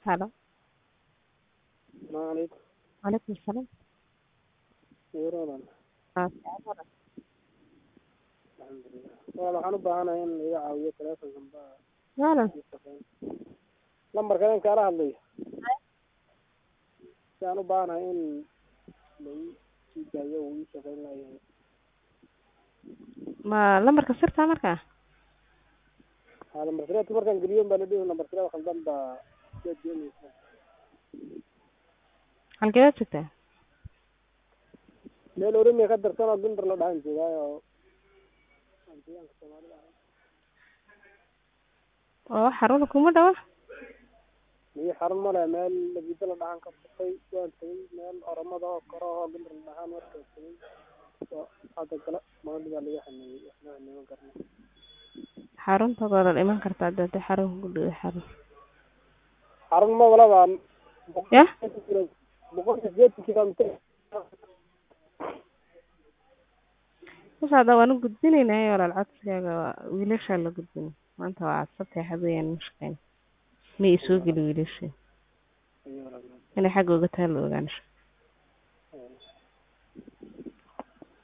Halo. السلام عليكم. Waalaikum salam. Weeraraan. Fiican. Alxamdulilah. Waxaan u baahanahay in iga caawiyo taleefankan baa Wala. lambarkan kaala hadlayo. Waxaan u baahanahay in la ii daayo uu ii shaqeyn lahayo. Ma lambarka sirta markaa? Lambar sirta markaan geliyo baa la dhihi lambar sirta khaldan baa soo jeedinaysa. Halkeed joogtaa? Meel oromia ka darsan oo gundar la dhahan joogaayo. Antiyaanka Soomaalida. Oo xarun kuma dhawa? Mii xarun male meel la guddo la dhahan ka furtay waan tagay meel oromada oo koro oo gundar la dhahan markaa tagay. Hadda kale maanta baa laga xameeyay waxna niman karna. Xarunta wala iman kartaa dad xarun ku dhaw xarun. Xarun ma wala baan. Ya? 180 kilomitir. Waxa waan u gudbinaynaa walaal codsigaaga wiilasha la gudbin. Maanta waa sabti habeen mushkil. Ma isoo geli wiilasha. Inay xag uga taal ogaan.